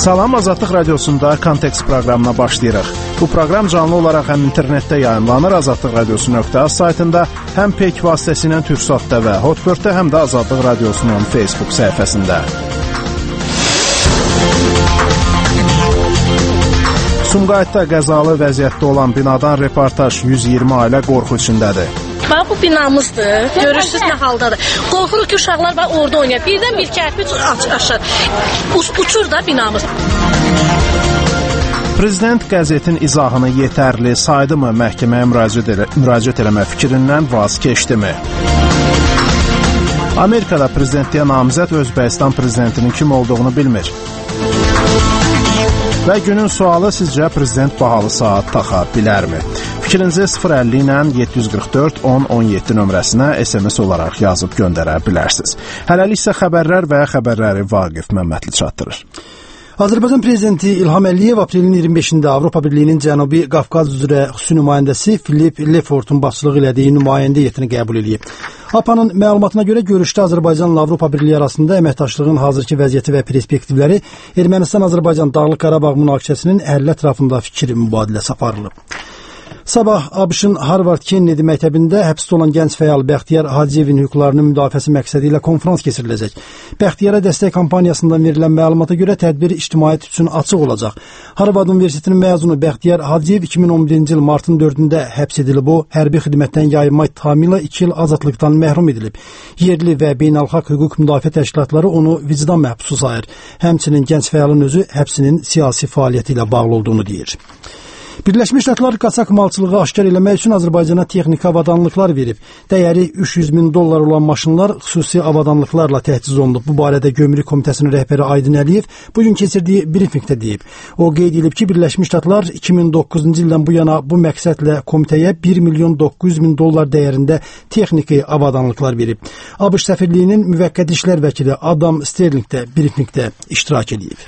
Salam, Azadlıq Radiosunda Kontekst proqramına başlayırıq. Bu proqram canlı olaraq həm internetdə yayımlanır, azadlıqradiosu.az saytında, həm PEK vasitəsilə Türksatda və Hotbird-də, həm də Azadlıq Radiosunun Facebook səhifəsində. Sumqayıtda qəzalı vəziyyətdə olan binadan reportaj. 120 ailə qorxu içindədir. Bax, bu binamızdır. Görürsünüz nə haldadır. Qorxuruq ki, uşaqlar var orada oynayır. Birdən bir kərpiç aşır. Uçur da binamız. Prezident qəzetin izahını yetərli saydı mı, məhkəməyə müraciət eləmə fikrindən vaz keçdimi? Amerikada prezidentliyə namizəd Özbəkistan prezidentinin kim olduğunu bilmir. Və günün sualı, sizcə prezident bahalı saat taxa bilərmi? Fikrinizi 050 ilə 744 1017 nömrəsinə SMS olaraq yazıb göndərə bilərsiniz. Hələlik isə xəbərlər və xəbərləri Vaqif Məmmədli çatdırır. Azərbaycan prezidenti İlham Əliyev aprelin 25-də Avropa Birliyinin Cənubi Qafqaz üzrə xüsusi nümayəndəsi Filip Lefortun başçılıq elədiyi nümayəndə heyətini qəbul edib. APA'nın məlumatına görə görüşdə Azərbaycanla Avropa Birliyi arasında əməkdaşlığın hazırki vəziyyəti və perspektivləri, Ermənistan-Azərbaycan Dağlıq Qarabağ münaqişəsinin həlli ətrafında fikir mübadiləsi aparılıb. Sabah ABŞ-ın Harvard Kennedy məktəbində həbsdə olan gənc fəal Bəxtiyar Hacıyevin hüquqlarının müdafiəsi məqsədi ilə konfrans keçiriləcək. Bəxtiyara dəstək kampaniyasından verilən məlumata görə tədbir ictimaiyyət üçün açıq olacaq. Harvard Universitetinin məzunu Bəxtiyar Hacıyev 2011-ci il martın 4-də həbs edilib. O, hərbi xidmətdən yayınma ittihamı ilə 2 il azadlıqdan məhrum edilib. Yerli və beynəlxalq hüquq müdafiə təşkilatları onu vicdan məhbusu sayır. Həmçinin gənc fəalın özü həbsinin siyasi fəaliyyəti ilə bağlı olduğunu deyir. Birləşmiş Ştatlar qaçaq malçılığı aşkar eləmək üçün Azərbaycana texniki avadanlıqlar verib. Dəyəri $300.000 olan maşınlar xüsusi avadanlıqlarla təchiz olunub. Bu barədə Gömrük Komitəsinin rəhbəri Aydın Əliyev bugün keçirdiyi brifinqdə deyib. O qeyd edib ki, Birləşmiş Ştatlar 2009-cu ildən bu yana bu məqsədlə komitəyə $1.900.000 dəyərində texniki avadanlıqlar verib. ABŞ səfirliyinin müvəqqəti işlər vəkili Adam Sterling də brifinqdə iştirak edib.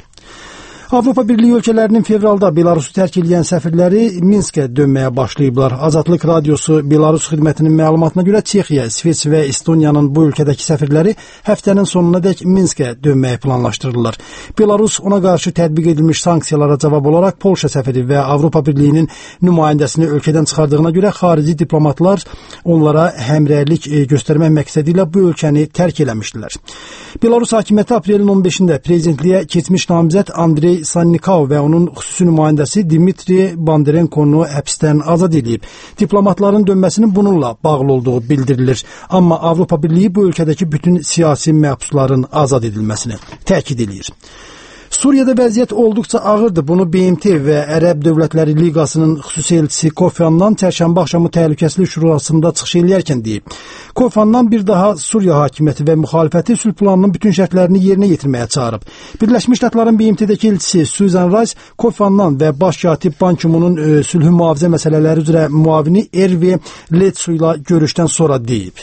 Avropa Birliyi ölkələrinin fevralda Belarusu tərk edən səfirləri Minskə dönməyə başlayıblar. Azadlıq Radiosu Belarus xidmətinin məlumatına görə Çexiya, İsveç və Estoniyanın bu ölkədəki səfirləri həftənin sonunadək Minskə dönməyi planlaşdırırlar. Belarus ona qarşı tətbiq edilmiş sanksiyalara cavab olaraq Polşa səfiri və Avropa Birliyinin nümayəndəsini ölkədən çıxardığına görə xarici diplomatlar onlara həmrəylik göstərmək məqsədi ilə bu ölkəni tərk eləmişdilər. Belarus hakimiyyəti aprelin 15-də prezidentliyə keçmiş namizəd Andrey Sannikov və onun xüsusi nümayəndəsi Dmitri Banderenkonu həbsdən azad edib. Diplomatların dönməsinin bununla bağlı olduğu bildirilir. Amma Avropa Birliyi bu ölkədəki bütün siyasi məhbusların azad edilməsini təkid edir. Suriyada vəziyyət olduqca ağırdır. Bunu BMT və Ərəb Dövlətləri Liqasının xüsusi elçisi Kofi Annan çərşənbə axşamı təhlükəsizlik şurasında çıxış eləyərkən deyib. Kofi Annan bir daha Suriya hakimiyyəti və müxalifəti sülh planının bütün şərtlərini yerinə yetirməyə çağırıb. Birləşmiş Ştatların BMT-dəki elçisi Susan Rice, Kofi Annan və baş katib Ban Ki-moon'un sülhü mühafizə məsələləri üzrə müavini Ervi Letsu ilə görüşdən sonra deyib.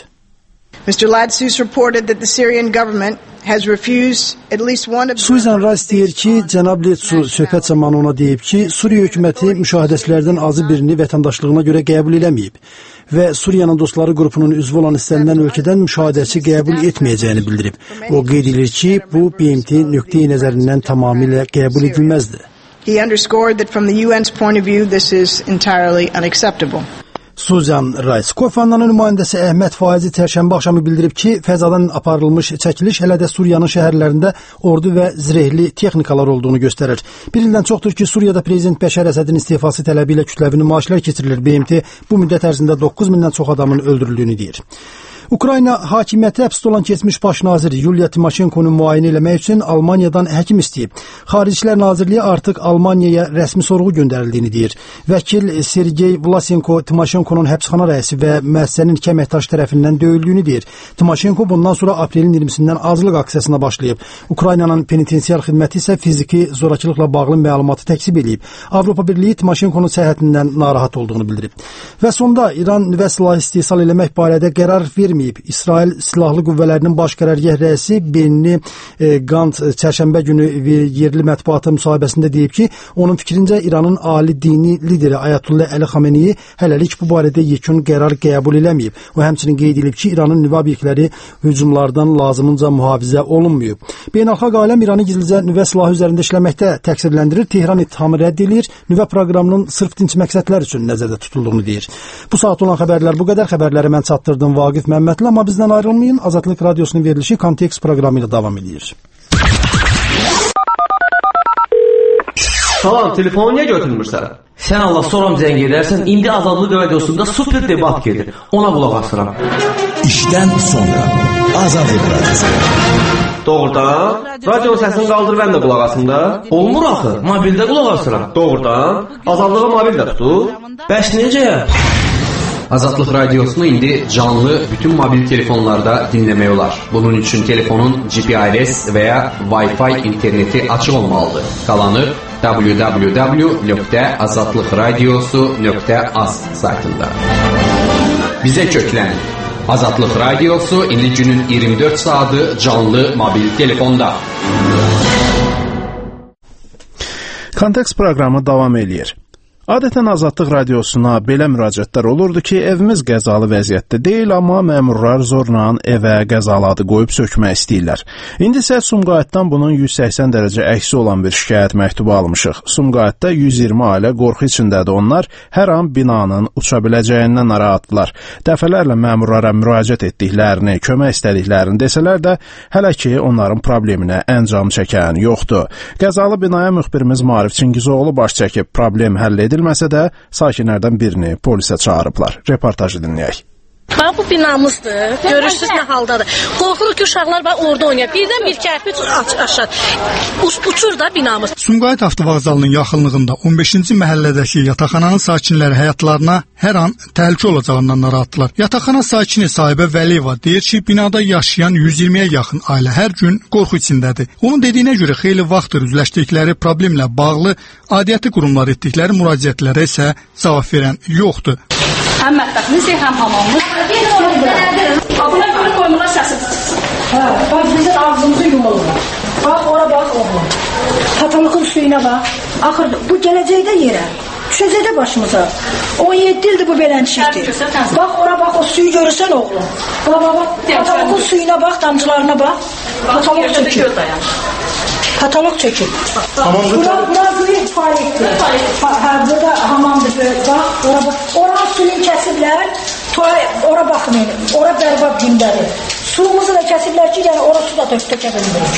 Mr. Latsus reported that the Syrian government has refused at least one of Susan Rice deyir ki, cənab Letsu söhbət zamanı ona deyib ki, Suriya hökuməti müşahidəçilərdən azı birini vətəndaşlığına görə qəbul eləməyib və Suriyanın dostları qrupunun üzvü olan istənilən ölkədən müşahidəçi qəbul etməyəcəyini bildirib. O qeyd edir ki, bu BMT nöqteyi nəzərindən tamamilə qəbul edilməzdir. He underscored that from the UN's point of view this is entirely unacceptable. Susan Rice. Kofi Annanın nümayəndəsi Əhməd Faizi çərşənbə axşamı bildirib ki, fəzadan aparılmış çəkiliş hələ də Suriyanın şəhərlərində ordu və zirehli texnikalar olduğunu göstərir. Bir ildən çoxdur ki, Suriyada prezident Bəşər Əsədin istifası tələbi ilə kütləvi nümayişlər keçirilir. BMT bu müddət ərzində 9.000-dən çox adamın öldürüldüyünü deyir. Ukrayna hakimiyyəti həbsdə olan keçmiş baş nazir Yuliya Timoşenkonu müayinə eləmək üçün Almaniyadan həkim istəyib. Xarici İşlər Nazirliyi artıq Almaniyaya rəsmi sorğu göndərildiyini deyir. Vəkil Sergey Vlasenko Timoşenkonun həbsxana rəisi və müəssisənin iki əməkdaş tərəfindən döyüldüyünü deyir. Timoşenko bundan sonra aprelin 20-sindən azlıq aksiyasına başlayıb. Ukraynanın penitensiar xidməti isə fiziki zorakılıqla bağlı məlumatı təkzib edib. Avropa Birliyi Timoşenkonun səhhətindən narahat olduğunu bildirib. Və sonda İran nüvə silahı istehsal eləmək barədə qərar verməyib. eləməyib. İsrail Silahlı Qüvvələrinin Baş Qərargah rəisi Benni Gantz çərşənbə günü yerli mətbuata müsahibəsində deyib ki, onun fikrincə İranın ali dini lideri Ayətullah Əli Xameneyi hələlik bu barədə yekun qərar qəbul eləməyib. O həmçinin qeyd edib ki, İranın nüvə obyektləri hücumlardan lazımınca mühafizə olunmayıb. Beynəlxalq aləm İranı gizlicə nüvə silahı üzərində işləməkdə təqsirləndirir. Tehran ittihamı rədd edir. Nüvə proqramının sırf dinç məqsədlər üçün nəzərdə tutulduğunu deyir. Bu saat olan xəbərlər bu qədər. Xəbərləri mən çatdırdım Vaqif Məmmədli, amma bizdən ayrılmayın. Azadlıq Radiosunun verilişi Kontekst proqramı ilə davam edir. Salam, telefonu niyə götürmürsən? Sən Allah soram zəng edərsən, indi Azadlıq Radiosunda super debat gedir. Ona qulaq asıram. İşdən sonra Azadlıq Radiosu. Doğrudan? Radio səsini qaldır, mən də qulaq asım da. Olmur axı, mobildə qulaq asıram. Doğrudan? Azadlığı mobildə tutur. Bəs necə? Azadlıq Radiosunu indi canlı bütün mobil telefonlarda dinləmək olar. Bunun üçün telefonun GPRS və ya Wi-Fi interneti açıq olmalıdır. Qalanı www.azadlıqradiosu.az saytında. Bizə köklənin. Azadlıq Radiosu indi günün 24 saatı canlı mobil telefonda. Kontekst proqramı davam eləyir. Adətən Azadlıq Radiosuna belə müraciətlər olurdu ki, evimiz qəzalı vəziyyətdə deyil, amma məmurlar zorla evə qəzalı adı qoyub sökmək istəyirlər. İndi isə Sumqayıtdan bunun 180 dərəcə əksi olan bir şikayət məktubu almışıq. Sumqayıtda 120 ailə qorxu içindədir. Onlar hər an binanın uça biləcəyindən narahatdılar. Dəfələrlə məmurlara müraciət etdiklərini, kömək istədiklərini desələr də, hələ ki onların probleminə əncam çəkən yoxdur. Qəzalı binaya müxbirimiz Maarif Çingizoğlu baş çəkib, problem həll edilməsə də sakinlərdən birini polisə çağırıblar. Reportajı dinləyək. Bax, bu binamızdır. Görürsünüz nə haldadır. Qorxuruq ki, uşaqlar orada oynayır. Birdən bir kərpiç aşağı. Uçur da binamız. Sumqayıt avtovağzalının yaxınlığında 15-ci məhəllədəki yataqxananın sakinləri həyatlarına hər an təhlükə olacağından narahatdılar. Yataqxana sakini sahibə Vəliyeva deyir ki, binada yaşayan 120-yə yaxın ailə hər gün qorxu içindədir. Onun dediyinə görə xeyli vaxtdır üzləşdikləri problemlə bağlı aidiyyəti qurumlar etdikləri müraciətlərə isə cavab verən yoxdur. Həm mətbəximiz, həm hamamımız. Buna görə qoymurlar səsiz. Bax, bizim ağzımızı yumulurlar. Bax, ora bax, oğlum. Patalığın suyuna bax. Axır, bu gələcəkdə yerə. Düşəcəkdə başımıza. 17 ildir bu belənçikdir. Bax, ora bax, o suyu görürsən, oğlum. Bax, patalığın suyuna bax, damcılarına bax. Patalıq çökür. Katalog çökür. Burası bir faaliyettir. Burada hamamdır. Bak, orada suyun kesiblər. Ora baxın, ora bərbad gündədir. Suyumuzu da kesiblər ki, yəni ora su da tökə bilmirik.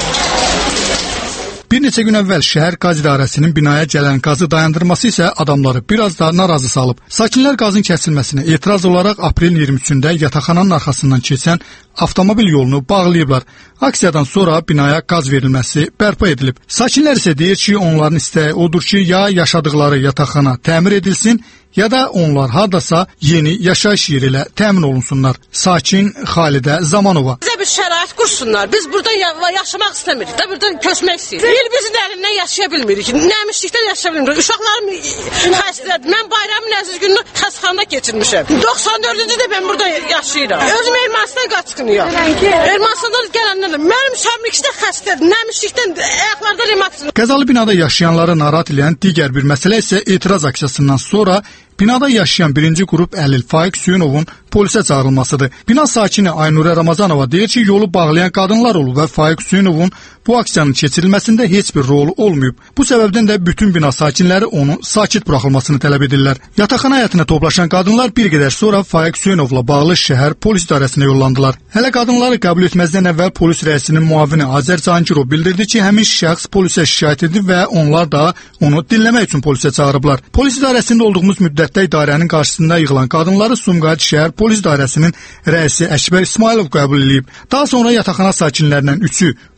Bir neçə gün əvvəl şəhər qaz idarəsinin binaya gələn qazı dayandırması isə adamları biraz da narazı salıb. Sakinlər qazın kəsilməsinə etiraz olaraq aprelin 23-də yataqxananın arxasından keçən avtomobil yolunu bağlayıblar. Aksiyadan sonra binaya qaz verilməsi bərpa edilib. Sakinlər isə deyir ki, onların istəyi odur ki, ya yaşadıkları yataqxana təmir edilsin, ya da onlar hardasa yeni yaşayış yeri ilə təmin olunsunlar. Sakin Xalidə Zamanova. Bizə bir şərait qursunlar. Biz burada yaşamaq istəmirik də, burada köçmək istəyirik. Bir-birimizin əlindən yaşaya bilmirik. Nəmişlikdən yaşaya bilmirik. Uşaqlarım xəstədir. Mən bayramın əziz gününü xəstəxanada keçirmişəm. 94-cü də mən burada yaşayıram. Özüm Ermənistan qaçqınıyam. Ermənistandan gələnlər. Mənim uşağım ikisi də xəstədir. Nəmişlikdən ayaqlarda revmatizm. Qəzalı binada yaşayanları narahat edən digər bir məsələ isə etiraz aksiyasından sonra binada yaşayan birinci qrup əlil Faiq Hüseynovun polisə çağırılmasıdır. Bina sakini Aynurə Ramazanova deyir ki, yolu bağlayan qadınlar olub və Faiq Hüseynovun bu aksiyanın keçirilməsində heç bir rolu olmayıb. Bu səbəbdən də bütün bina sakinləri onun sakit buraxılmasını tələb edirlər. Yataqxana həyətinə toplaşan qadınlar bir qədər sonra Faiq Hüseynovla bağlı şəhər polis idarəsinə yollandılar. Hələ qadınları qəbul etməzdən əvvəl polis rəisinin müavini Azər Cangirov bildirdi ki, həmin şəxs polisə şikayət edib və onlar da onu dinləmək üçün polisə çağırıblar. Polis idarəsində olduğumuz müddətdə idarənin qarşısında yığılan qadınları Sumqayıt şəhər polis idarəsinin rəisi Əkbər İsmailov qəbul edib. Daha sonra yataqxana sakinlərindən üçü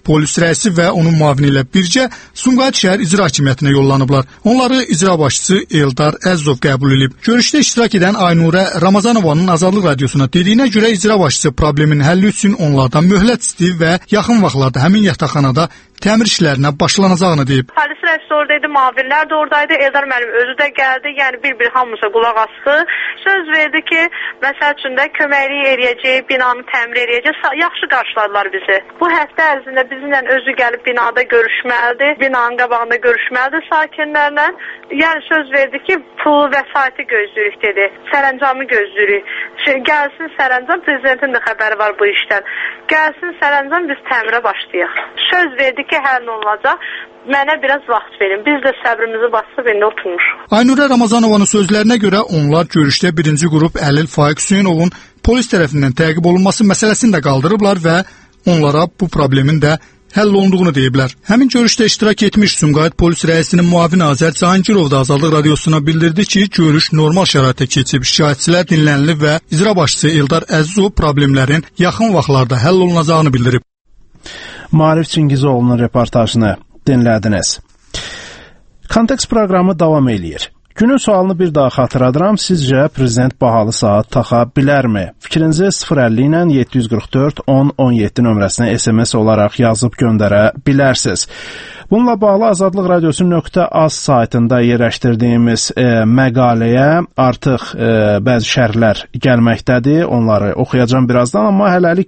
Polis rəisi və onun müavini ilə birgə Sumqayıt şəhər icra hakimiyyətinə yollanıblar. Onları icra başçısı Eldar Əzzov qəbul edib. Görüşdə iştirak edən Aynurə Ramazanovanın Azadlıq radiosuna dediyinə görə icra başçısı problemin həlli üçün onlardan möhlət istəyib və yaxın vaxtlarda həmin yataqxanada təmir işlərinə başlanacağını deyib. Polis rəisi oradaydı, müavinlər də oradaydı, Eldar müəllim özü də gəldi, yəni bir hamısa qulaq asdı. Söz verdi ki, məsəl üçün də köməklik eləyəcək, binanı təmir eləyəcək, yaxşı qarşıladılar bizi. Bu həftə ərzində bizimlə özü gəlib binada görüşməlidir, binanın qabağında görüşməlidir sakinlərlə. Yəni söz verdi ki, pulu vəsaiti gözləyirik dedi, sərəncamı gözləyirik. Gəlsin sərəncam, prezidentin də xəbəri var bu işdən. Gəlsin sərəncam, biz təmirə başlayaq. Söz verdi ki, həll olunacaq. Mənə biraz vaxt verin. Biz də səbrimizi basıb indi oturmuşuq. Aynurə Ramazanovanın sözlərinə görə onlar görüşdə birinci qrup Əlil Faiq Hüseynovun polis tərəfindən təqib olunması məsələsini də qaldırıblar və onlara bu problemin də həll olunduğunu deyiblər. Həmin görüşdə iştirak etmiş Sumqayıt polis rəisinin müavini Azər Cahangirov da Azadlıq radiosuna bildirdi ki, görüş normal şəraitdə keçib, şikayətçilər dinlənilib və icra başçısı Eldar Əzzov problemlərin yaxın vaxtlarda həll olunacağını bildirib. Maarif Çingizoğlu'nun reportajını dinlədiniz. Kontekst proqramı davam eləyir. Günün sualını bir daha xatırladıram. Sizcə prezident bahalı saat taxa bilərmi? Fikrinizi 050 ilə 744 10 17 nömrəsinə SMS olaraq yazıb göndərə bilərsiniz. Bununla bağlı Azadlıq Radiosu.az saytında yerləşdirdiyimiz məqaləyə artıq bəzi şərhlər gəlməkdədir. Onları oxuyacağım birazdan, amma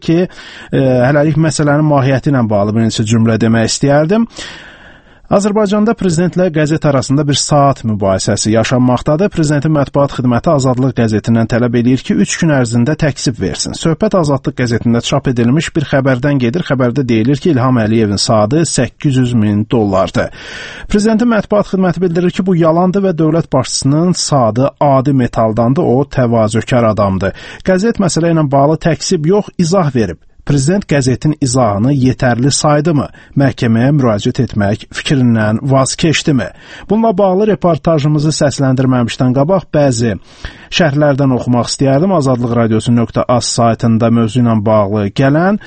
hələlik məsələnin mahiyyəti ilə bağlı bir neçə cümlə demək istəyərdim. Azərbaycanda prezidentlə qəzet arasında bir saat mübahisəsi yaşanmaqdadır. Prezidentin mətbuat xidməti Azadlıq qəzetindən tələb edir ki, 3 gün ərzində təksib versin. Söhbət Azadlıq qəzetində çap edilmiş bir xəbərdən gedir. Xəbərdə deyilir ki, İlham Əliyevin saatı $800.000. Prezidentin mətbuat xidməti bildirir ki, bu yalandır və dövlət başçısının saatı adi metaldandır, o təvazökar adamdır. Qəzet məsələ ilə bağlı təksib yox, izah verib. Prezident qəzetin izahını yetərli saydımı? Məhkəməyə müraciət etmək fikrindən vaz keçdimi? Bununla bağlı reportajımızı səsləndirməmişdən qabaq bəzi şərhlərdən oxumaq istəyərdim. Azadlıq Radiosu.az saytında mövzu ilə bağlı gələn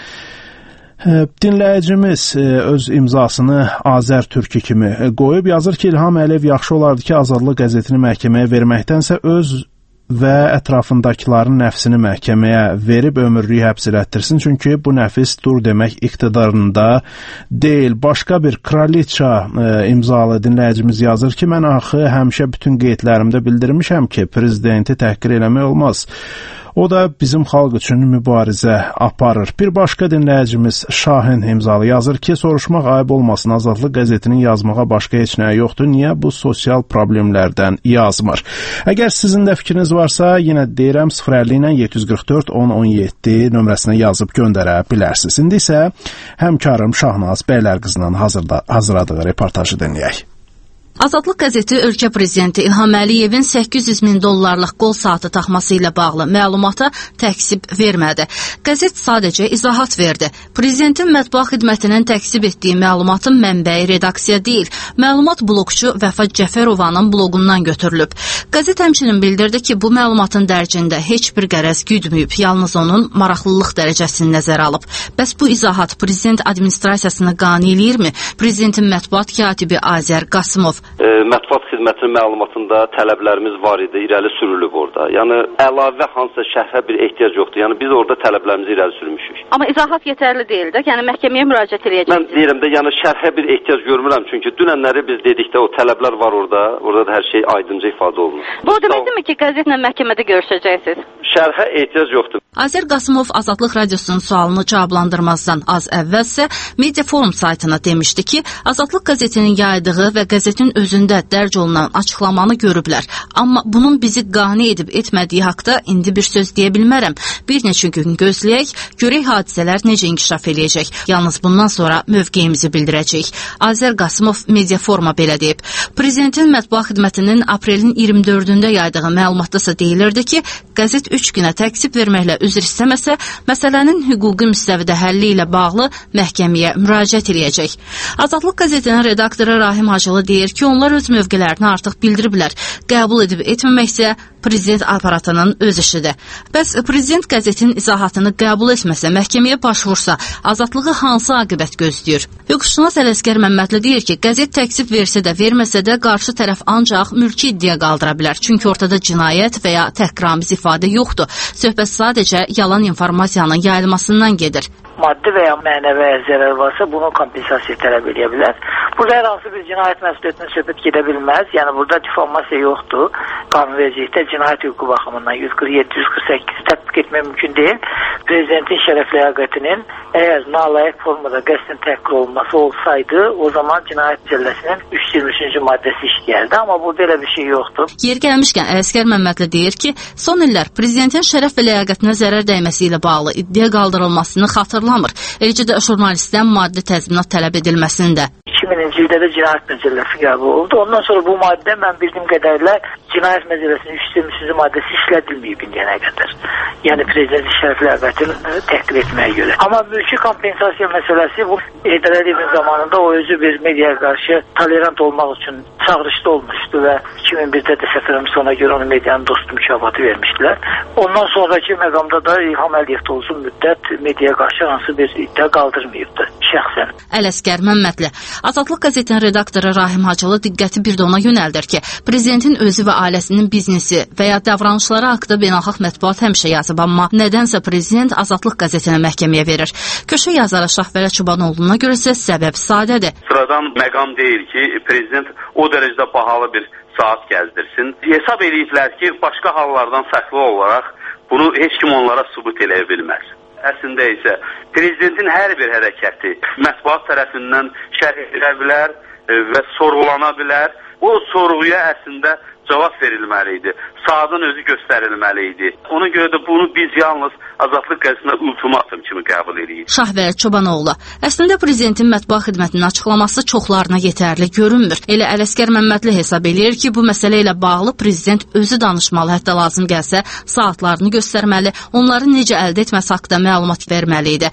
dinləyicimiz öz imzasını Azər Türkü kimi qoyub yazır ki, İlham Əliyev yaxşı olardı ki, Azadlıq qəzetini məhkəməyə verməkdənsə öz və ətrafındakiların nəfsini məhkəməyə verib ömürlük həbs elətdirsin. Çünki bu nəfis dur demək iqtidarında deyil. Başqa bir kraliça imzalı dinləyicimiz yazır ki, mən axı həmişə bütün qeydlərimdə bildirmişəm ki, prezidenti təhqir eləmək olmaz. O da bizim xalq üçün mübarizə aparır. Bir başqa dinləyicimiz Şahin imzalı yazır ki, soruşmaq ayıb olmasın, Azadlıq qəzetinin yazmağa başqa heç nəyə yoxdur. Niyə bu sosial problemlərdən yazmır? Əgər sizin də fikriniz varsa, yenə deyirəm 050 ilə 744 10 17 nömrəsinə yazıb göndərə bilərsiniz. İndi isə həmkarım Şahnaz Bəylərqızının hazırladığı reportajı dinləyək. Azadlıq qəzeti ölkə prezidenti İlham Əliyevin $800.000 qol saatı taxması ilə bağlı məlumata təksib vermədi. Qəzet sadəcə izahat verdi. Prezidentin mətbuat xidmətinin təksib etdiyi məlumatın mənbəyi redaksiya deyil, məlumat bloqçu Vəfa Cəfərovanın bloqundan götürülüb. Qəzet həmçinin bildirdi ki, bu məlumatın dərcində heç bir qərəz güdməyib, yalnız onun maraqlılıq dərəcəsini nəzərə alıb. Bəs bu izahat prezident administrasiyasını qane eləyirmi? Prezidentin mətbuat katibi Azər Qasımov mətbuat xidmətinin məlumatında tələblərimiz var idi, irəli sürülüb orada. Yəni əlavə hansısa şərhə bir ehtiyac yoxdur. Yəni biz orada tələblərimizi irəli sürmüşük. Amma izahat yetərli deyil də. Yəni məhkəməyə müraciət edəcəksiniz. Mən deyirəm də, yəni şərhə bir ehtiyac görmürəm. Çünki dünənləri biz dedikdə o tələblər var orada. Orada da hər şey aydınca ifadə olunur. Bu deməkdirmi ki, qəzetlə məhkəmədə görüşəcəksiniz? Şərhə ehtiyac yoxdur. Azər Qasımov Azadlıq Radiosunun sualını cavablandırmazdan az əvvəlsə Mediaforum saytına demişdi ki, Azadlıq qəzetinin yaydığı və qəzetin özündə dərc olunan açıqlamanı görüblər. Amma bunun bizi qane edib etmədiyi haqda indi bir söz deyə bilmərəm. Bir neçə gün gözləyək, görək hadisələr necə inkişaf eləyəcək. Yalnız bundan sonra mövqeyimizi bildirəcək. Azər Qasımov Mediaforuma belə deyib. Prezidentin mətbuat xidmətinin aprelin 24-də yaydığı məlumatdasa deyilirdi ki, qəzet 3 günə təksib verməklə üzr istəməsə, məsələnin hüquqi müstəvidə həlli ilə bağlı məhkəməyə müraciət edəcək. Azadlıq qəzetinin redaktoru Rahim Hacılı deyir ki, onlar öz mövqelərini artıq bildiriblər. Qəbul edib etməməksə prezident aparatının öz işidir. Bəs prezident qəzetin izahatını qəbul etməsə, məhkəməyə başvursa, azadlığı hansı aqibət gözləyir? Hüquqşünas Ələsgər Məmmədli deyir ki, qəzet təksib versə də, verməsə də qarşı tərəf ancaq mülki iddia qaldıra bilər. Çünki ortada cinayət və ya təhqiramiz ifadə yoxdur. Söhbət sadəcə yalan informasiyanın yayılmasından gedir. Maddi və ya mənəvi zərər varsa, bunu kompensasiya tələb edə bilər. Burada hər hansı bir cinayət məsuliyyətindən söhbət gedə bilməz. Yəni, burada difamasiya yoxdur. Qanunvericilikdə cinayət hüququ baxımından 147-148 tətbiq etmək mümkün deyil. Prezidentin şərəf ləyaqətinin əgər nalayiq formada qəsdən təhqir olunması olsaydı, o zaman cinayət cəlləsinin 323-cü maddəsi işləyərdi. Amma burada elə bir şey yoxdur. Yer gəlmişkən Ələsgər Məmmədli deyir ki, son illər prezidentin şərəf və ləyaqətinə zərər dəyməsi ilə bağlı iddia qaldırılmasını xatırlamır. Eləcə də jurnalistdən maddi təzminat tələb edilməsini də. 2000-ci ildə də cinayət məcəlləsi qəbul oldu. Ondan sonra bu maddə mən bildiyim qədərlə cinayət məcəlləsinin 323-cü maddəsi işlədilməyib indiyənə qədər. Yəni prezidentin şərəf ləyaqətini təhqir etməyə görə. Amma mülki kompensasiya məsələsi bu Heydər Əliyevin zamanında o özü bir mediaya qarşı tolerant olmaq üçün çağırışda olmuşdu və 2001-də də səfərim sona görə onu medianın dostu mükafatı vermişdilər. Ondan sonraki məqamda da İlham Əliyev də uzun müddət mediaya qarşı hansı bir iddia qaldırmayıbdı şəxsən. Ələsgər Məmmədli. Azadlıq qəzetinin redaktoru Rahim Hacılı diqqəti bir də ona yönəldir ki, prezidentin özü və ailəsinin biznesi və ya davranışları haqqında beynəlxalq mətbuat həmişə yazıb, amma nədənsə prezident Azadlıq qəzetini məhkəməyə verir. Köşə yazarı Şahvərə Çubanoğlu'na görə isə səbəb sadədir. Sıradan məqam deyil ki, prezident o dərəcədə bahalı bir saat gəzdirsin. Hesab ediblər ki, başqa hallardan fərqli olaraq bunu heç kim onlara sübut eləyə bilməz. Əslində isə prezidentin hər bir hərəkəti mətbuat tərəfindən şərh edilə bilər və sorğulana bilər. O sorğuya əslində cavab verilməli idi. Saatın özü göstərilməli idi. Ona görə də bunu biz yalnız Azadlıq qəzetində ultimatum kimi qəbul edirik. Şahvər Çobanoğlu. Əslində prezidentin mətbuat xidmətinin açıqlaması çoxlarına yetərli görünmür. Elə Ələsgər Məmmədli hesab eləyir ki, bu məsələ ilə bağlı prezident özü danışmalı, hətta lazım gəlsə saatlarını göstərməli, onları necə əldə etməsi haqqında məlumat verməli idi.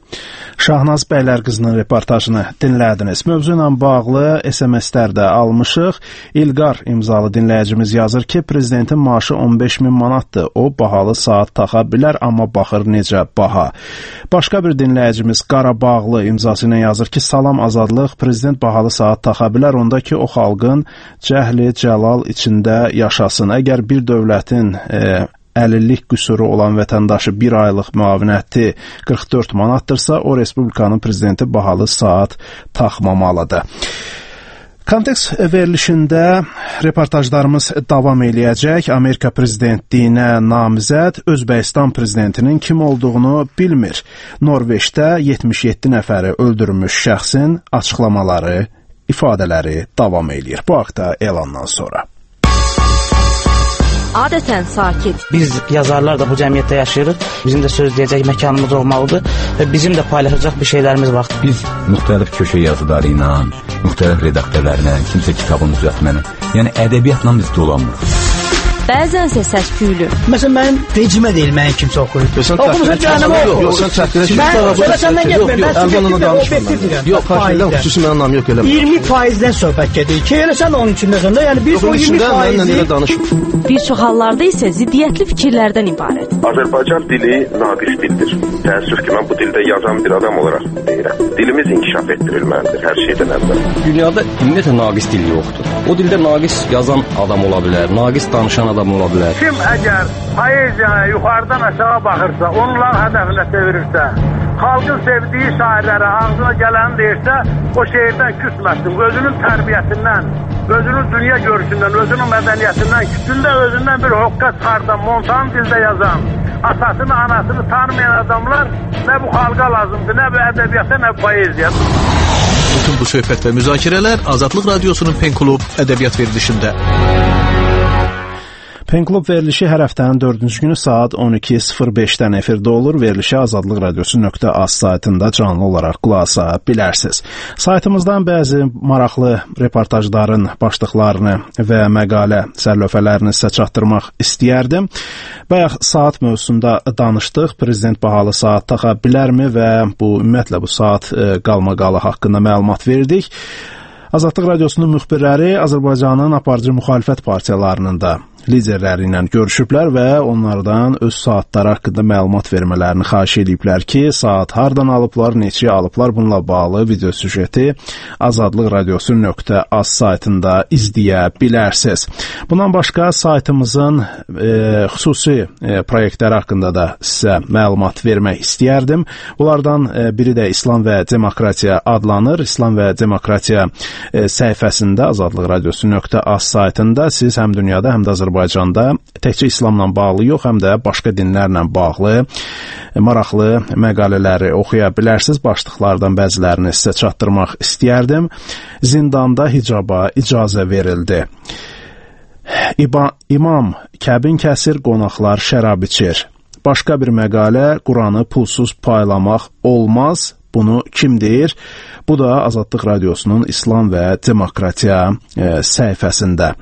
Şahnaz Bəylərqızının reportajını dinlədiniz. Mövzu ilə bağlı SMS-lər də almışıq. İlqar imzalı dinləyicimiz yazır ki, prezidentin maaşı 15.000 manatdır. O, bahalı saat taxa bilər, amma baxır necə baha. Başqa bir dinləyicimiz Qarabağlı imzası ilə yazır ki, salam Azadlıq, prezident bahalı saat taxa bilər, onda ki, o xalqın cəhli, cəlal içində yaşasın. Əgər bir dövlətin əlillik qüsuru olan vətəndaşı bir aylıq müavinəti 44 manatdırsa, o respublikanın prezidenti bahalı saat taxmamalıdır. Kontekst verilişində reportajlarımız davam eləyəcək. Amerika prezidentliyinə namizəd Özbəkistan prezidentinin kim olduğunu bilmir. Norveçdə 77 nəfəri öldürülmüş şəxsin açıqlamaları, ifadələri davam eləyir. Bu haqda elandan sonra. Adətən sakit. Biz yazarlar da bu cəmiyyətdə yaşayırıq. Bizim də söz deyəcək məkanımız olmalıdır və bizim də paylaşacaq bir şeylərimiz var. Biz müxtəlif köşə yazıları ilə, müxtəlif redaktörlərlə, kimsə kitabın düzəltməni, yəni ədəbiyyatla biz dolanmırıq. Bəzənsə səs-küylü. Məsələn, mənim vecimə deyil, mənim kimsə oxuyur. Oxumuşun cəhənnəmə oxuyur. Yox, sən çəkdirək. Mən səndən getmir. Mən Əlbanına danışmıram. Yox, xahiş xüsusi mənam yox eləmə. 20%-dən söhbət gedir ki, elə sən onun içindəsən də, yəni biz o 20%-i... Bir çox hallarda isə ziddiyyətli fikirlərdən ibarət. Azərbaycan dili naqis dildir. Təəssüf ki, mən bu dildə yazan bir adam olaraq deyirəm. Dilimiz inkişaf etdirilməlidir hər şeydən əvvəl. Dünyada ümumiyyətlə naqis dil yoxdur. O dildə naqis yazan adam ola bilər, naqis danışan adam ola bilər. Kim əgər poeziyaya yuxarıdan aşağı baxırsa, onların hədəfinə çevirirsə, xalqın sevdiyi şairlərə ağzına gələni deyirsə, o şeirdən küsməsin. Özünün tərbiyəsindən, özünün dünya görüşündən, özünün mədəniyyətindən, kütündə özündən bir hoqqa çıxardan, montan dildə yazan, atasını, anasını tanımayan adamlar nə bu xalqa lazımdır, nə bu ədəbiyyata, nə bu poeziya. Bütün bu söhbət və müzakirələr Azadlıq Radiosunun Pen Klub ədəbiyyat verilişində. Pen Klub verilişi hər həftənin 4-cü günü saat 12:05-dən efirdə olur. Verilişi azadlıqradiosu.az saytında canlı olaraq qulaq asa bilərsiniz. Saytımızdan bəzi maraqlı reportajların başlıqlarını və məqalə sərlövhələrini sizə çatdırmaq istəyərdim. Bayaq saat mövzusunda danışdıq. Prezident bahalı saat taxa bilərmi və ümumiyyətlə bu saat qalmaqalı haqqında məlumat verdik. Azadlıq Radiosunun müxbirləri Azərbaycanın aparıcı müxalifət partiyalarının da liderləri ilə görüşüblər və onlardan öz saatları haqqında məlumat vermələrini xahiş ediblər ki, saat hardan alıblar, neçəyə alıblar, bununla bağlı video süjeti azadlıqradiosu.az saytında izləyə bilərsiniz. Bundan başqa saytımızın xüsusi proyektləri haqqında da sizə məlumat vermək istəyərdim. Bunlardan biri də İslam və Demokratiya adlanır. İslam və Demokratiya səhifəsində azadlıqradiosu.az saytında siz həm dünyada, həm də Azərbaycanda təkcə İslamla bağlı yox, həm də başqa dinlərlə bağlı maraqlı məqalələri oxuya bilərsiniz. Başlıqlardan bəzilərini sizə çatdırmaq istəyərdim. Zindanda hicaba icazə verildi. İmam kəbin kəsir, qonaqlar şərab içir. Başqa bir məqalə, Quranı pulsuz paylamaq olmaz. Bunu kim deyir? Bu da Azadlıq Radiosunun İslam və Demokratiya səhifəsində.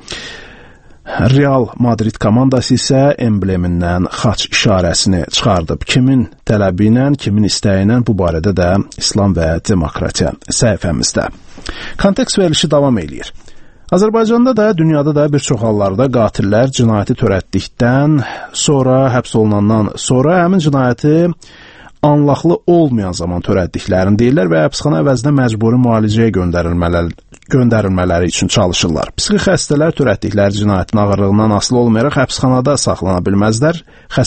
Real Madrid komandası isə emblemindən xaç işarəsini çıxardıb. Kimin tələbi ilə, kimin istəyi ilə bu barədə də İslam və Demokratiya səhifəmizdə. Kontekst verilişi davam eləyir. Azərbaycanda da, dünyada da bir çox hallarda qatillər cinayəti törətdikdən sonra, həbs olunandan sonra həmin cinayəti anlaqlı olmayan zaman törətdiklərini deyirlər və həbsxana əvəzinə məcburi müalicəyə göndərilmələri üçün çalışırlar. Psixi xəstələr törətdikləri cinayətin ağırlığından asılı olmayaraq həbsxanada saxlana bilməzlər,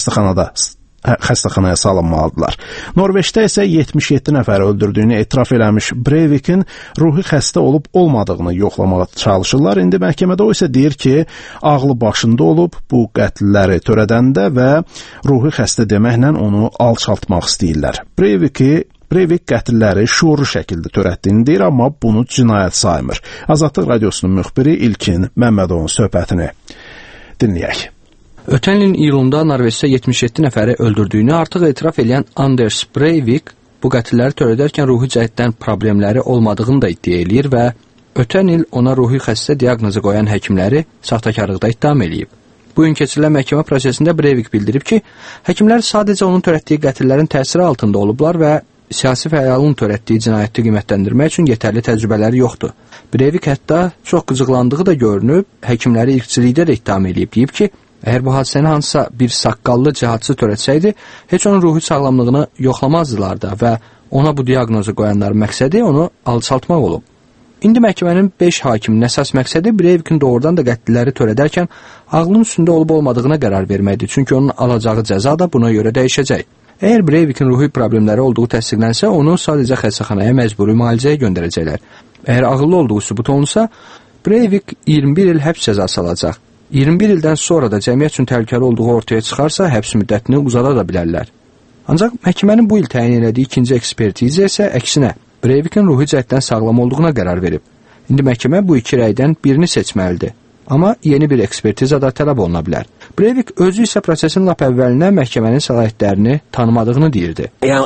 xəstəxanaya salınmalıdırlar. Norveçdə isə 77 nəfəri öldürdüyünü etiraf eləmiş Breivikin ruhi xəstə olub olmadığını yoxlamağa çalışırlar. İndi məhkəmədə o isə deyir ki, ağlı başında olub bu qətlləri törədəndə və ruhi xəstə deməklə onu alçaltmaq istəyirlər. Breivik qətilləri şuurlu şəkildə törətdiyini deyir, amma bunu cinayət saymır. Azadlıq Radiosunun müxbiri İlkin Məmmədovun söhbətini dinləyək. Ötən ilin iyulunda Norveçdə 77 nəfəri öldürdüyünü artıq etiraf edən Anders Breivik bu qətilləri törədərkən ruhi cəhətdən problemləri olmadığını da iddia eləyir və ötən il ona ruhi xəstə diaqnozu qoyan həkimləri saxtakarlıqda ittiham eləyib. Bu gün keçirilən məhkəmə prosesində Breivik bildirib ki, həkimlər sadəcə onun törətdiyi qətillərin təsiri altında olublar və siyasi fəalın törətdiyi cinayəti qiymətləndirmək üçün yetərli təcrübələri yoxdur. Breivik hətta çox qıcıqlandığı da görünüb, həkimləri irqçilikdə də ittiham eləyib, deyib ki, əgər bu hadisəni hansısa bir saqqallı cihadçı törətsəydi, heç onun ruhi sağlamlığını yoxlamazdılar da və ona bu diaqnozu qoyanların məqsədi onu alçaltmaq olub. İndi məhkəmənin 5 hakiminin əsas məqsədi Breivikin doğrudan da qətlləri törədərkən ağlının üstündə olub-olmadığına qərar verməkdir, çünki onun alacağı cəza da buna görə dəyişəcək. Əgər Breivikin ruhi problemləri olduğu təsdiqlənsə, onu sadəcə xəstəxanaya məcburi müalicəyə göndərəcəklər. Əgər ağıllı olduğu sübut olunsa, Breivik 21 il həbs cəzası alacaq. 21 ildən sonra da cəmiyyət üçün təhlükəli olduğu ortaya çıxarsa, həbs müddətini uzada da bilərlər. Ancaq məhkəmənin bu il təyin elədiyi ikinci ekspertizə isə əksinə, Breivikin ruhi cəhətdən sağlam olduğuna qərar verib. İndi məhkəmə bu iki rəydən birini seçməlidir. Amma yeni bir ekspertiza da tələb oluna bilər. Breivik özü isə prosesin lap əvvəlinə məhkəmənin səlahiyyətlərini tanımadığını deyirdi.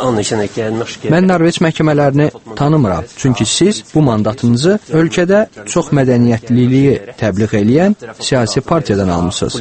Mən Norveç məhkəmələrini tanımıram, çünki siz bu mandatınızı ölkədə çox mədəniyyətliliyi təbliğ eləyən siyasi partiyadan almışsınız.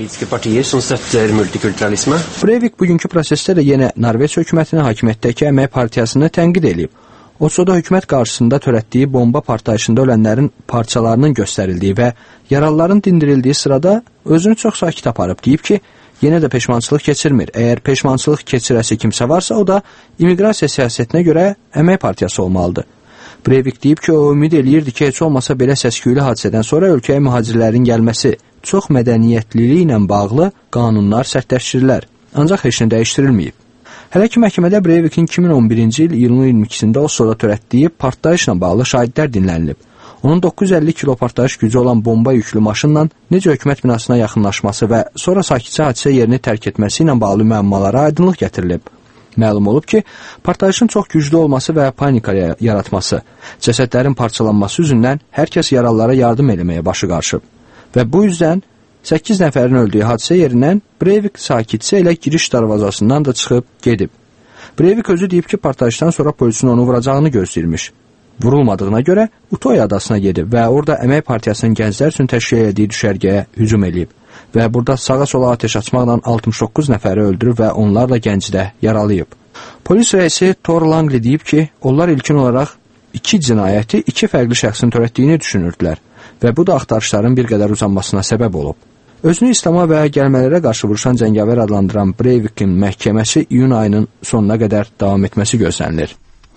Breivik bugünkü prosesdə də yenə Norveç hökumətini, hakimiyyətdəki Əmək partiyasını tənqid eləyib. Osloda hökumət qarşısında törətdiyi bomba partlayışında ölənlərin parçalarının göstərildiyi və yaralıların dindirildiyi sırada özünü çox sakit aparıb, deyib ki, yenə də peşmançılıq keçirmir. Əgər peşmançılıq keçirəsi kimsə varsa, o da immiqrasiya siyasətinə görə Əmək partiyası olmalıdır. Breivik deyib ki, o ümid eləyirdi ki, heç olmasa belə səsküylü hadisədən sonra ölkəyə mühacirlərin gəlməsi, çox mədəniyyətliliyi ilə bağlı qanunlar sərtləşdirilər. Ancaq heç nə dəyişdirilməyib. Hələ ki, məhkəmədə Breivikin 2011-ci il iyulun 22-sində Osloda törətdiyi partlayışla bağlı şahidlər dinlənilib. Onun 950 kilo partlayış gücü olan bomba yüklü maşınla necə hökumət binasına yaxınlaşması və sonra sakitcə hadisə yerini tərk etməsi ilə bağlı müəmmalara aydınlıq gətirilib. Məlum olub ki, partlayışın çox güclü olması və panika yaratması, cəsədlərin parçalanması üzündən hər kəs yaralılara yardım eləməyə başı qarışıb. Və bu yüzdən 8 nəfərin öldüyü hadisə yerindən Breivik sakitcə elə giriş darvazasından da çıxıb gedib. Breivik özü deyib ki, partlayışdan sonra polisin onu vuracağını gözləyirmiş. Vurulmadığına görə Utoya adasına gedib və orada Əmək partiyasının gənclər üçün təşkil etdiyi düşərgəyə hücum edib və burada sağa-sola atəş açmaqla 69 nəfəri öldürüb və onlarla gənci də yaralayıb. Polis rəisi Thor Langley deyib ki, onlar ilkin olaraq 2 cinayəti 2 fərqli şəxsin törətdiyini düşünürdülər və bu da axtarışların bir qədər uzanmasına səbəb olub. Özünü İslama və gəlmələrə qarşı vuruşan cəngavər adlandıran Breivikin məhkəməsi iyun ayının sonuna qədər davam etməsi gözlənilir.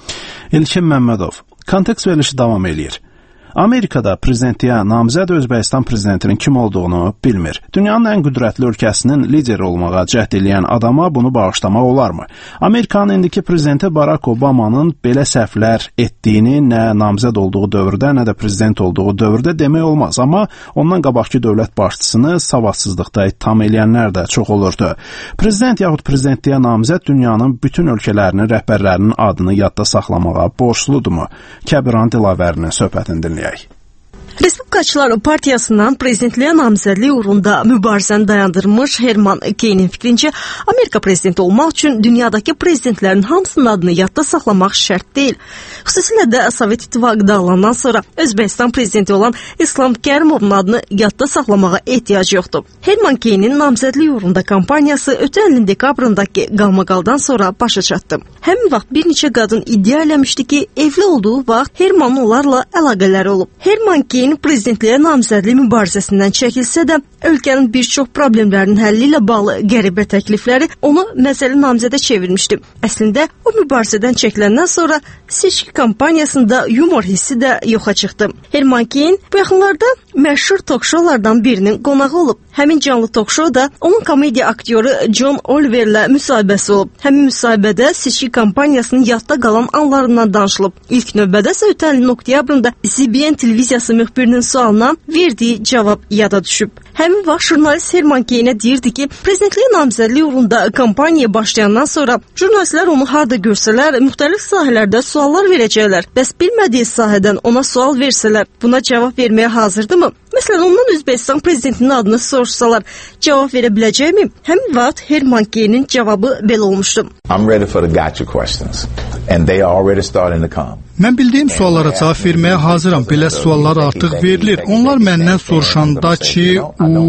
İlkin Məmmədov, kontekst verilişi davam eləyir. Amerikada prezidentliyə namizəd Özbəkistan prezidentinin kim olduğunu bilmir. Dünyanın ən qüdrətli ölkəsinin lideri olmağa cəhd eləyən adama bunu bağışlamaq olarmı? Amerikanın indiki prezidenti Barack Obamanın belə səhvlər etdiyini nə namizəd olduğu dövrdə, nə də prezident olduğu dövrdə demək olmaz. Amma ondan qabaqki dövlət başçısını savadsızlıqda ittiham eləyənlər də çox olurdu. Prezident yaxud prezidentliyə namizəd dünyanın bütün ölkələrinin rəhbərlərinin adını yadda saxlamağa borcludurmu? Kəbiran Dilavərinin söhbətini dinləyək. Respublikaçılar Partiyasından prezidentliyə namizədlik uğrunda mübarizəni dayandırmış Herman Cain'in fikrincə, Amerika prezidenti olmaq üçün dünyadakı prezidentlərin hamısının adını yadda saxlamaq şərt deyil. Xüsusilə də Sovet İttifaqı dağılandan sonra Özbəkistan prezidenti olan İslam Kərimovun adını yadda saxlamağa ehtiyac yoxdur. Herman Cain'in namizədlik uğrunda kampaniyası ötən ilin dekabrındakı qalmaqaldan sonra başa çatdı. Həmin vaxt bir neçə qadın iddia eləmişdi ki, evli olduğu vaxt Hermanın onlarla əlaqələri olub. Herman Cain prezidentliyə namizədlik mübarizəsindən çəkilsə də, ölkənin bir çox problemlərinin həlli ilə bağlı qəribə təklifləri onu məsələ namizədə çevirmişdi. Əslində, o mübarizədən çəkiləndən sonra seçki kampaniyasında yumor hissi də yoxa çıxdı. Herman Cain bu yaxınlarda məşhur tok-şolardan birinin qonağı olub. Həmin canlı tok-şo da onun komediya aktyoru John Oliverlə müsahibəsi olub. Həmin müsahibədə seçki kampaniyasının yadda qalan anlarından danışılıb. İlk növbədə isə ötən ilin oktyabrında CBN televiziyası müxbirinin sualına verdiyi cavab yada düşüb. Həmin vaxt jurnalist Herman Cain'ə deyirdi ki, prezidentliyə namizədlik uğrunda kampaniya başlayandan sonra jurnalistlər onu harda görsələr, müxtəlif sahələrdə suallar verəcəklər. Bəs bilmədiyi sahədən ona sual versələr, buna cavab verməyə hazırdırmı? Məsələn, ondan Özbəkistan prezidentinin adını soruşsalar, cavab verə biləcəkmi? Həmin vaxt Herman Cain'in cavabı belə olmuşdu. I'm ready for the gotcha questions and they are already starting to come. Mən bildiyim suallara cavab verməyə hazıram. Belə suallar artıq verilir. Onlar məndən soruşanda ki,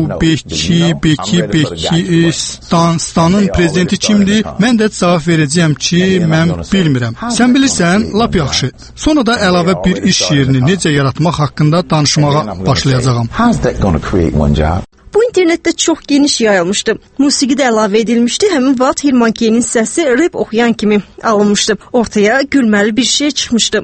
Stanın prezidenti kimdir? Mən də cavab verəcəyəm ki, mən bilmirəm. Sən bilirsən, lap yaxşı. Sonra da əlavə bir iş yerini necə yaratmaq haqqında danışmağa başlayacağam. Bu internetdə çox geniş yayılmışdı. Musiqi də əlavə edilmişdi. Həmin vaxt Herman Cain'in səsi rap oxuyan kimi alınmışdı. Ortaya gülməli bir şey çıxmışdı.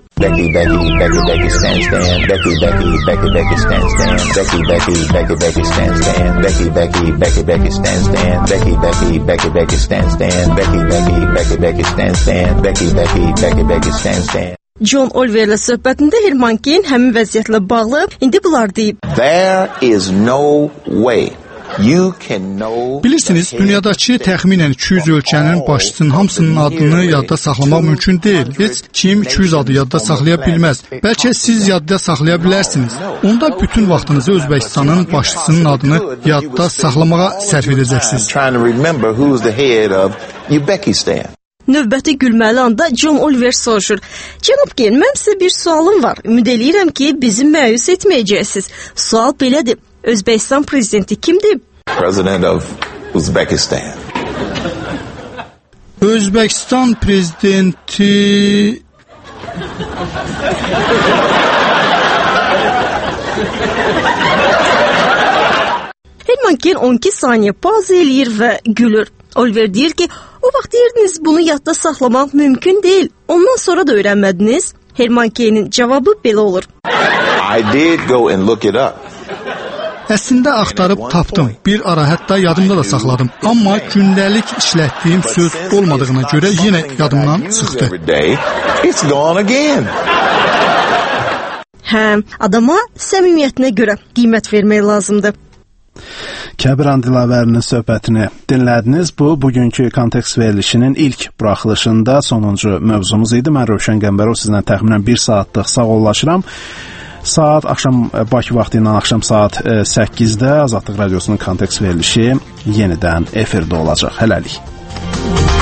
John Oliverlə söhbətində Herman Cain həmin vəziyyətlə bağlı indi bunlar deyib. There is no way you can know. Bilirsiniz, dünyadakı təxminən 200 ölkənin başçısının hamısının adını yadda saxlamaq mümkün deyil. Heç kim 200 adı yadda saxlaya bilməz. Bəlkə siz yadda saxlaya bilərsiniz. Onda bütün vaxtınızı Özbəkistanın başçısının adını yadda saxlamağa sərf edəcəksiniz. Növbəti gülməli anda John Oliver soruşur. Cənab Cain, mən sizə bir sualım var. Ümid eləyirəm ki, bizi məyus etməyəcəksiniz. Sual belədir. Özbəkistan prezidenti kimdir? President of Uzbekistan. Özbəkistan prezidenti Herman Cain 12 saniyə pauza eləyir və gülür. Oliver deyir ki, o vaxt deyirdiniz bunu yadda saxlamaq mümkün deyil. Ondan sonra da öyrənmədiniz. Herman Cain'in cavabı belə olur. I did go and look it up. Əslində axtarıb tapdım. Bir ara hətta yadımda da saxladım. Amma gündəlik işlətdiyim söz olmadığına görə yenə yadımdan çıxdı. It's gone again. Hə, adama səmimiyyətinə görə qiymət vermək lazımdır. Kəbiran Dilavərinin söhbətini dinlədiniz. Bu, bugünkü kontekst verilişinin ilk buraxılışında sonuncu mövzumuz idi. Mən Rövşən Qəmbərov sizlə təxminən 1 saatlıq sağollaşıram. Saat axşam Bakı vaxtı ilə axşam saat 8-də Azadlıq Radiosunun kontekst verilişi yenidən efirdə olacaq. Hələlik.